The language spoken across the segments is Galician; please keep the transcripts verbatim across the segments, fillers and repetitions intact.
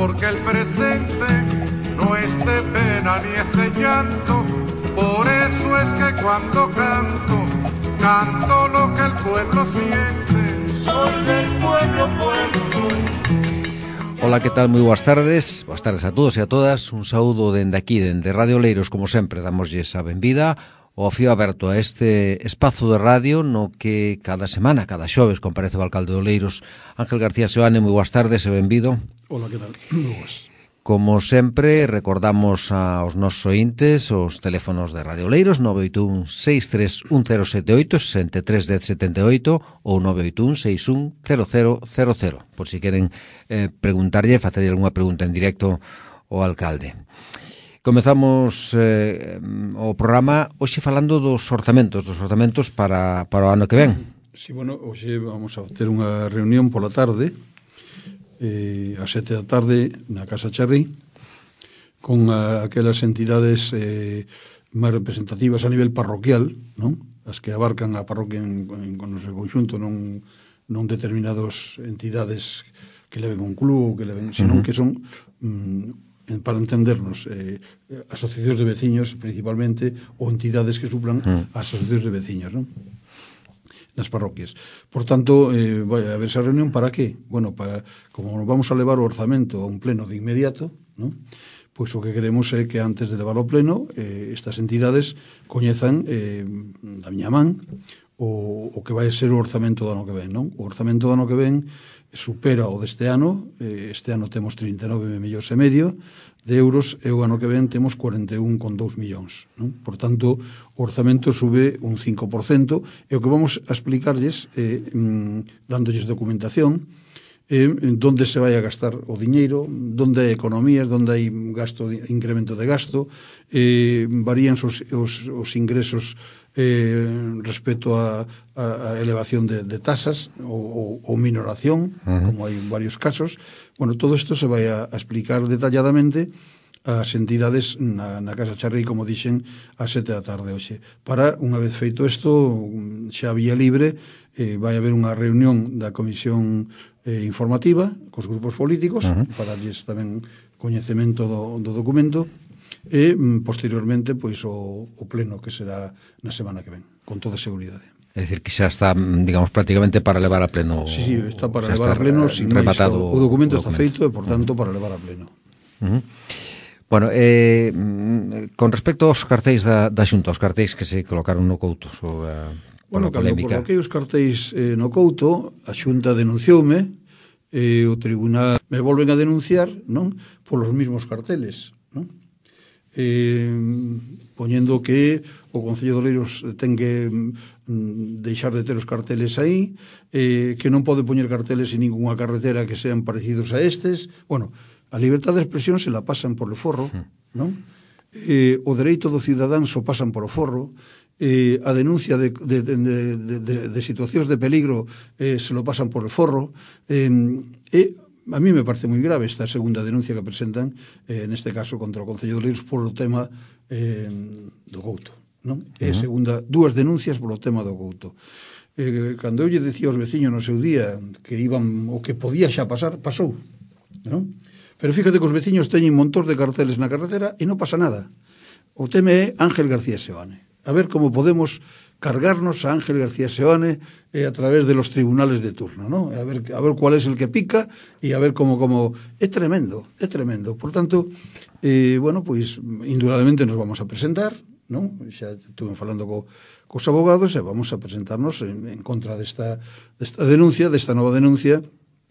porque el presente no es de pena ni es de llanto. Por eso es que cuando canto, canto lo que el pueblo siente. Soy del pueblo, pueblo soy. Ola, que tal? Moi boas tardes. Boas tardes a todos e a todas. Un saúdo dende aquí, dende Radio Oleiros, como sempre, damoslle a benvida ao fío aberto a este espazo de radio no que cada semana, cada xoves, comparece o alcalde de Oleiros, Ángel García Seoane. Moi boas tardes e benvido. Ola, que tal? Moi boas. Como sempre, recordamos aos nosos ointes os teléfonos de Radio Oleiros nove oito un seis tres un cero sete oito, sesenta e tres dez setenta e oito ou nove oito un seis un cero cero cero cero, por si queren eh, preguntarlle, facerlle algunha pregunta en directo ao alcalde. Comezamos eh, o programa hoxe falando dos orzamentos, dos orzamentos para, para o ano que ven. Sí, bueno, hoxe vamos a ter unha reunión pola tarde, eh, a sete da tarde na Casa Charri, con a, aquelas entidades eh, máis representativas a nivel parroquial, non? As que abarcan a parroquia en, en, con o seu conxunto, non, non determinadas entidades que leven un club, que leven, senón uh-huh. que son, mm, para entendernos, eh, asociacións de veciños principalmente, ou entidades que suplan uh-huh. as asociacións de veciños, non? Nas parroquias. Por tanto, eh, vai a haber esa reunión para qué? Bueno, para, como vamos a levar o orzamento a un pleno de inmediato, ¿no? Pois o que queremos é que antes de levar ao pleno eh, estas entidades coñezan eh, da miña man o, o que vai ser o orzamento do ano que ven, non? O orzamento do ano que ven supera o deste ano, eh, este ano temos trinta e nove millóns e medio de euros e o ano que ven temos cuarenta e un coma dous millóns, non? Por tanto, o orzamento sube un cinco por cento e o que vamos a explicarlles, eh, mm, dándolles documentación, eh, donde se vai a gastar o diñeiro, donde hai economías, donde hai gasto, incremento de gasto, eh, varían os, os, os ingresos eh, respecto a, a, a elevación de, de tasas ou, ou minoración, uh-huh. como hai varios casos. Bueno, todo isto se vai a, a explicar detalladamente as entidades na, na Casa Charri, como dixen, a sete da tarde hoxe. Para, unha vez feito isto, xa vía libre, eh, vai haber unha reunión da Comisión eh, Informativa cos grupos políticos, uh-huh. para darlles tamén coñecemento do, do documento, e posteriormente pois o, o pleno que será na semana que ven, con toda seguridade. É dicir, que xa está, digamos, prácticamente para levar a pleno. Sí, sí, está para levar a pleno, sin rematado. O, o documento está feito e, por tanto, uh-huh. para levar a pleno. Uh-huh. Bueno, eh, con respecto aos cartéis da, da Xunta, os cartéis que se colocaron no Couto sobre a, bueno, cando coloquei os cartéis eh, no Couto, a Xunta denuncioume, e eh, o Tribunal me volven a denunciar, non? Polos mismos carteles, non? Eh, poñendo que o Concello de Oleiros ten que mm, deixar de ter os carteles aí, eh, que non pode poñer carteles en ninguna carretera que sean parecidos a estes. Bueno, a libertad de expresión se la pasan por o forro, non? Eh, o dereito do cidadán so pasan por o forro, eh, a denuncia de, de, de, de, de, de situacións de peligro eh, se lo pasan por o forro, eh, e a mí me parece moi grave esta segunda denuncia que presentan, eh, neste caso contra o Concello de Oleiros, polo tema eh, do Couto, non? Uh-huh. E segunda, dúas denuncias polo tema do Couto. Eh, cando eu lle dicía aos veciños no seu día que iban, o que podía xa pasar, pasou, non? Pero fíjate que os veciños teñen montón de carteles na carretera e non pasa nada. O tema é Ángel García Seoane. A ver como podemos cargarnos a Ángel García Seoane eh, a través de los tribunales de turno, ¿no? A ver, a ver cuál es el que pica e a ver como, como... É tremendo, é tremendo. Por tanto, eh, bueno, pois, indudablemente nos vamos a presentar, ¿no? Xa estuve falando co, cos abogados e vamos a presentarnos en, en contra desta, desta denuncia, desta nova denuncia,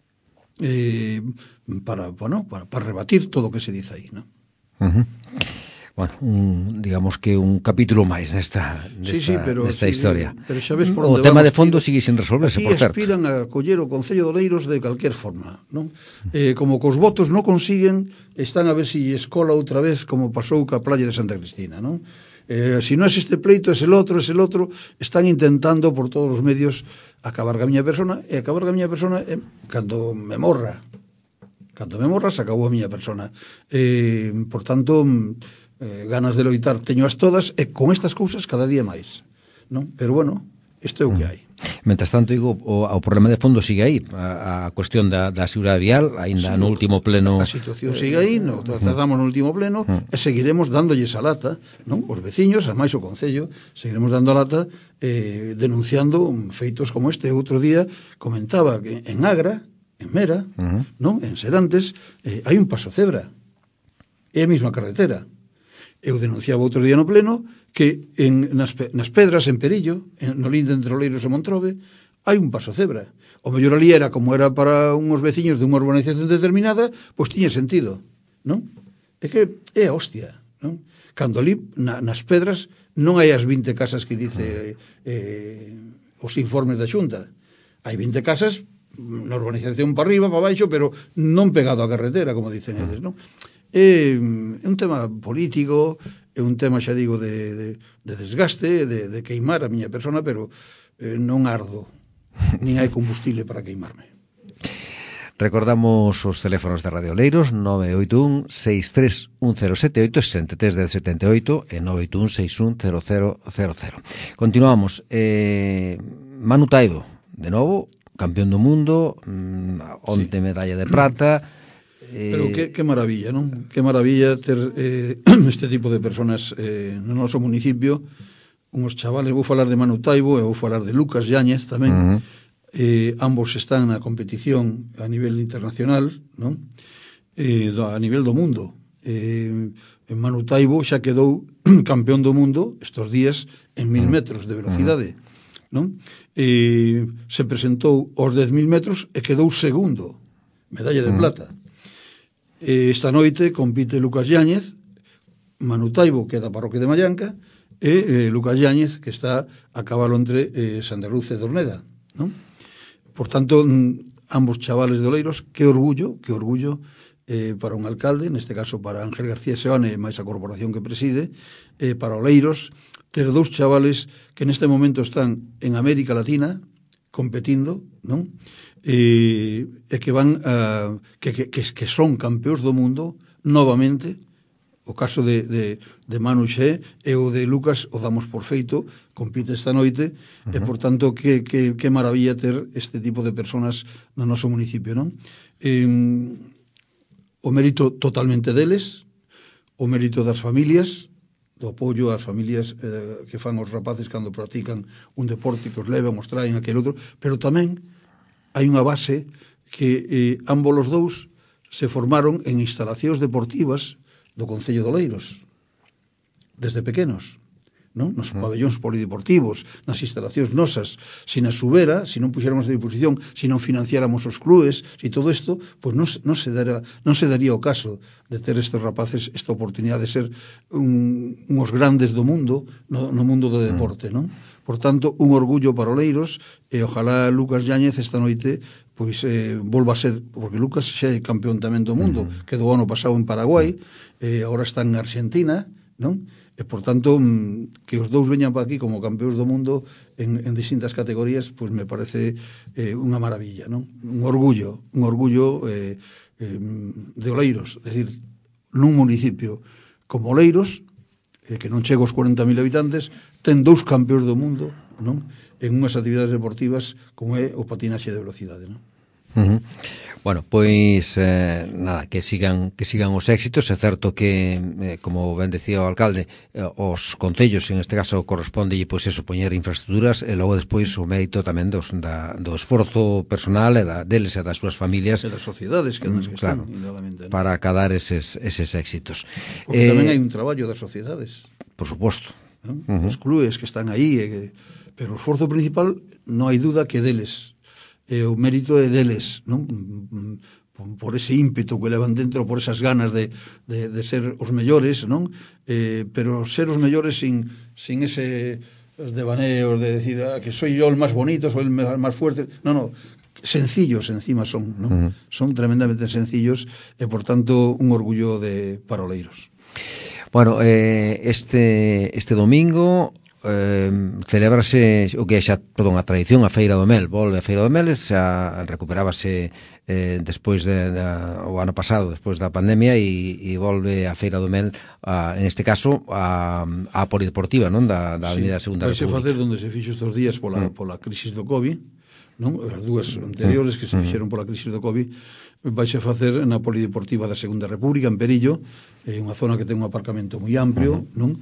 eh, para, bueno, para, para rebatir todo o que se dice aí, ¿no? Uh-huh. Bueno, un, digamos que un capítulo máis nesta, nesta, sí, sí, pero, nesta sí, historia. Pero xa ves por o onde tema vamos, de fondo tío, sigue sin resolverse, por certo. Aquí aspiran a coller o Concello de Oleiros de calquer forma, non? Eh, como cos votos non consiguen, están a ver si escola outra vez como pasou ca playa de Santa Cristina, non? Eh, si non é este pleito, é el outro, é el outro, están intentando por todos os medios acabar ca miña persona, e acabar ca miña persona eh, cando me morra. Cando me morra, se acabou a miña persona. Eh, por tanto... Eh, ganas de loitar teño as todas, e con estas cousas cada día máis, non? Pero bueno, Isto é o que hai. Mentres tanto, digo, o, o problema de fondo sigue aí, a, a cuestión da, da seguridade vial, ainda sí, no último pleno... A situación sigue aí, no, tratamos no último pleno, uh, e seguiremos dándolles a lata, non? Os veciños, a máis o Concello, seguiremos dando a lata, eh, denunciando feitos como este. Outro día comentaba que en Agra, en Mera, uh-huh. non? En Serantes, eh, hai un paso cebra, é a mesma carretera. Eu denunciaba outro día no pleno que en, nas, nas Pedras, en Perillo, en, no linde entre Oleiros e Montrobe, hai un paso cebra. O mellor ali era como era para unhos veciños de unha urbanización determinada, pois tiña sentido, non? É que é a hostia, non? Cando ali, na, nas Pedras, non hai as vinte casas que dice eh, os informes da Xunta. Hai vinte casas na urbanización para arriba, para baixo, pero non pegado á carretera, como dicen eles, non? É un tema político, é un tema, xa digo, de, de, de desgaste, de, de queimar a miña persona, pero eh, non ardo, nin hai combustible para queimarme. Recordamos os teléfonos de Radio Oleiros, nove oito un, seis tres un cero sete oito, sesenta e tres dez setenta e oito e nove oito un, seis un cero cero cero cero. Continuamos. Eh, Manu Taibo, de novo, campeón do mundo, mm, onte sí. Medalla de prata... Pero que, que maravilla, non? Que maravilla ter eh, este tipo de personas eh, no noso municipio, unhos chavales, vou falar de Manu Taibo e vou falar de Lucas Yáñez tamén, uh-huh. eh, ambos están na competición a nivel internacional, non? Eh, a nivel do mundo. Eh, Manu Taibo xa quedou campeón do mundo estos días en mil metros de velocidade, uh-huh. non? Eh, se presentou aos dez mil metros e quedou segundo, medalla de uh-huh. plata. Esta noite compite Lucas Yáñez, Manu Taibo, que é da parroquia de Mallanca, e eh, Lucas Yáñez, que está a cabalo entre eh, Santa Cruz e Dorneda, non? Por tanto, ambos chavales de Oleiros, que orgullo, que orgullo eh, para un alcalde, neste caso para Ángel García Seoane, máis a corporación que preside, eh, para Oleiros, ter dous chavales que neste momento están en América Latina, competindo, non? E, e que van a, que, que, que son campeóns do mundo novamente. O caso de, de, de Manu Xe e o de Lucas o damos por feito, compite esta noite, uh-huh. e por tanto que, que, que maravilla ter este tipo de personas no noso municipio, non? Eh, o mérito totalmente deles, o mérito das familias, do apoio ás familias eh, que fan os rapaces cando practican un deporte, que os levan, os traen aquel outro, pero tamén hai unha base que eh, ambos os dous se formaron en instalacións deportivas do Concello de Oleiros, desde pequenos, non? Nos pabellóns polideportivos, nas instalacións nosas, se na subera, se non puxéramos a disposición, se non financiáramos os clubes, se todo isto, pois non, non, se daría, non se daría o caso de ter estes rapaces esta oportunidade de ser un, unhos grandes do mundo, no, no mundo do deporte, non? Por tanto, un orgullo para Oleiros, e ojalá Lucas Yáñez esta noite pois eh, volva a ser, porque Lucas xa é campeón tamén do mundo, uh-huh. que do ano pasado en Paraguai, e eh, agora está en Argentina, non? E, por tanto, que os dous veñan para aquí como campeóns do mundo en, en distintas categorías, pois me parece eh, unha maravilla, non? Un orgullo, un orgullo eh, eh, de Oleiros, é dicir, nun municipio como Oleiros, eh, que non chega aos cuarenta mil habitantes, ten dous campeóns do mundo, non? En unhas actividades deportivas como é o patinaxe de velocidade, non? Uh-huh. Bueno, pois eh, nada, que sigan que sigan os éxitos. É certo que, eh, como ben decía o alcalde, eh, os concellos, en este caso, corresponde pois eso, poñer infraestructuras, e logo despois o mérito tamén dos, da, do esforzo personal e da, deles e das súas familias e das sociedades que, que claro, están, ¿no? Para acadar eses, eses éxitos. Porque eh, tamén hai un traballo das sociedades, por suposto, ¿no? Uh-huh. Os clubes que están aí, eh, pero o esforzo principal non hai duda que deles, e o mérito é deles, non? Por ese ímpeto que levan dentro, por esas ganas de, de, de ser os mellores, non? Eh, pero ser os mellores sin, sin ese devaneos de decir ah, que soy yo el más bonito, soy el más fuerte. No, no, sencillos encima son, non? Uh-huh. Son tremendamente sencillos e, por tanto, un orgullo de para Oleiros. Bueno, eh, este, este domingo eh, celebrase o que é xa toda unha tradición, a Feira do Mel, volve a Feira do Mel, xa recuperábase eh, despois de, de, o ano pasado, despois da pandemia, e, e volve a Feira do Mel, a, en este caso, a, a polideportiva, non? Da, da Avenida sí, Segunda República. Vai se República. facer onde se fixo estes días pola, mm. pola crisis do COVID, non? As dúas anteriores que se fixeron pola crisis do COVID, vaise facer na Polideportiva da Segunda República, en Perillo, é unha zona que ten un aparcamento moi amplio, non?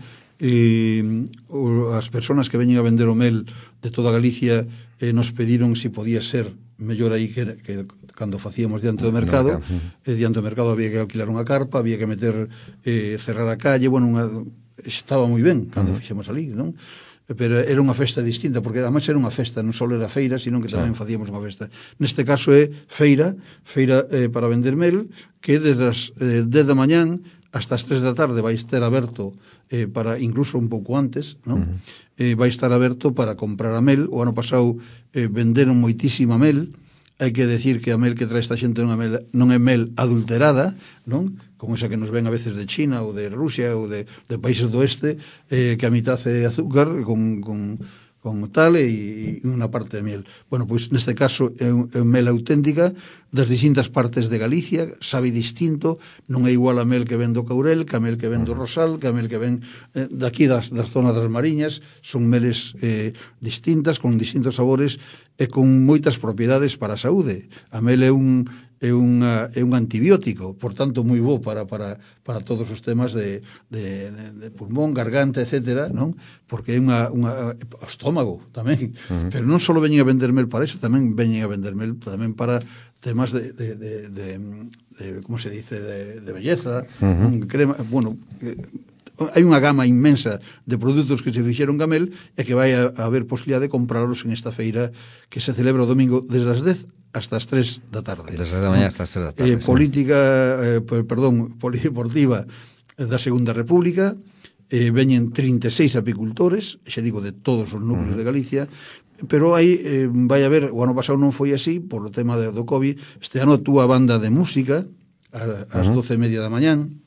E as persoas que veñen a vender o mel de toda Galicia eh, nos pediron si podía ser mellor aí que, que cando facíamos diante do mercado, e diante do mercado había que alquilar unha carpa, había que meter, eh, cerrar a calle, bueno, unha, estaba moi ben cando fixemos ali, non? Pero era unha festa distinta, porque además era unha festa, non só era feira, sino que tamén facíamos unha festa. Neste caso é feira, feira eh, para vender mel, que desde as eh, dez da mañán hasta as tres da tarde vai estar aberto, eh, para incluso un pouco antes, non? Uh-huh. eh, vai estar aberto para comprar a mel. O ano pasado eh, venderon moitísima mel. Hai que decir que a mel que trae esta xente non é mel, non é mel adulterada, non? Como esa que nos ven a veces de China ou de Rusia ou de, de países do oeste, eh, que a mitad é azúcar con, con, con tal e, e unha parte de miel. Bueno, pois neste caso é, é mel auténtica das distintas partes de Galicia, sabe distinto, non é igual a mel que ven do Caurel, que a mel que ven do Rosal, que a mel que ven eh, daqui das, das zonas das Mariñas, son meles eh, distintas, con distintos sabores e con moitas propiedades para a saúde. A mel é un é un, é un antibiótico, por tanto moi bo para, para, para todos os temas de, de, de pulmón, garganta, etcétera, non? Porque é unha, unha estómago tamén, uh-huh. Pero non só veñen a vender mel para iso, tamén veñen a vender mel tamén para temas de, de, de, de, de como se dice, de, de belleza, uh-huh. Crema, bueno, eh, hai unha gama inmensa de produtos que se fixeron ca mel e que vai a, a haber posibilidade de comprarlos en esta feira que se celebra o domingo desde as dez hasta as tres da tarde. Desde a mañá hasta as tres da tarde. Eh, política, eh, perdón, polideportiva da Segunda República, eh, veñen trinta e seis apicultores, xa digo, de todos os núcleos uh-huh. de Galicia, pero aí eh, vai haber, o ano pasado non foi así, por o tema do COVID, este ano actúa a banda de música, a, ás uh-huh. doce e media da mañán,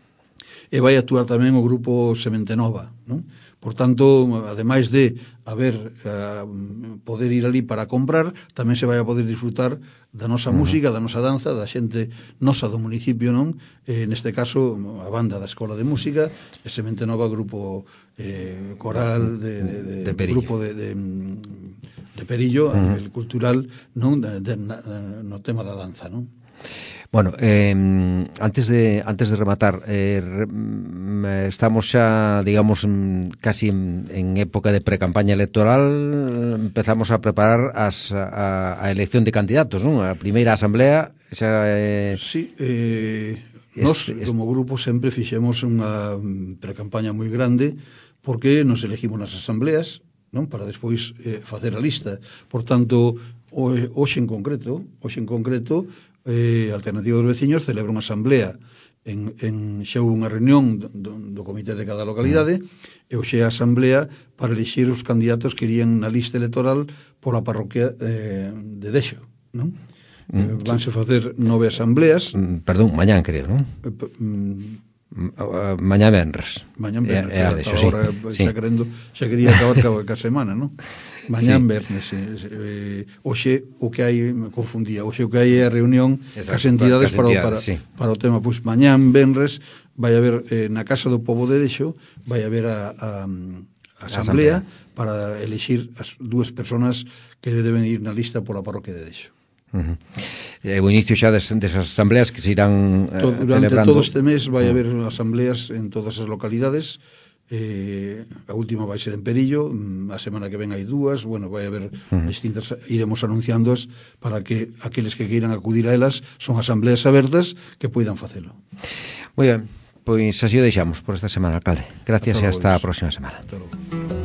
e vai actuar tamén o grupo Semente Nova, non? Por tanto, ademais de haber uh, poder ir ali para comprar, tamén se vai a poder disfrutar da nosa uh-huh. música, da nosa danza, da xente nosa do municipio, non? Eh, neste caso, a banda da Escola de Música, e Semente Nova, grupo eh, coral de, de, de, de grupo de, de, de Perillo, uh-huh. a nivel cultural, non? De, de, de, no tema da danza, non? Bueno, eh, antes de antes de rematar, eh, re, estamos xa, digamos, casi en, en época de pre-campaña electoral, empezamos a preparar as, a, a elección de candidatos, non? A primeira asamblea xa... Eh, sí, eh, nos, este, como grupo, sempre fixemos unha pre-campaña moi grande, porque nos elegimos nas asambleas, non? Para despois eh, facer a lista. Por tanto, hoxe en concreto, hoxe en concreto, Eh, Alternativa dos Veciños celebra unha asamblea en, en xa houve unha reunión do, do comité de cada localidade e hoxe a asamblea para elixir os candidatos que irían na lista electoral pola parroquia eh, de Dexo, non? Mm, eh, vanse sí. facer nove asambleas, mm, perdón, mañán creo, non? Eh, mm, Uh, mañá venres. Mañán venres, é, é ata sí. agora xa, sí. querendo, xa quería acabar ca, ca semana, non? Mañán sí. vernes. Eh, hoxe o que hai, me confundía, hoxe o que hai é a reunión cas entidades, para, para, sí. para o tema. Pois mañán venres vai haber eh, na Casa do Pobo de Dexo, vai haber a, a, a asamblea, asamblea para elixir as dúas persoas que deben ir na lista pola parroquia de Dexo. Uh-huh. E o inicio xa des, desas asambleas que se irán eh, todo, durante celebrando. Todo este mes vai haber asambleas en todas as localidades. Eh, a última vai ser en Perillo, a semana que ven hai dúas, bueno, vai haber uh-huh. distintas, iremos anunciándoas para que aqueles que queiran acudir a elas, son asambleas abertas que poidan facelo. Moi ben, pois así o deixamos por esta semana, alcalde. Gracias e hasta a próxima semana. Hasta logo.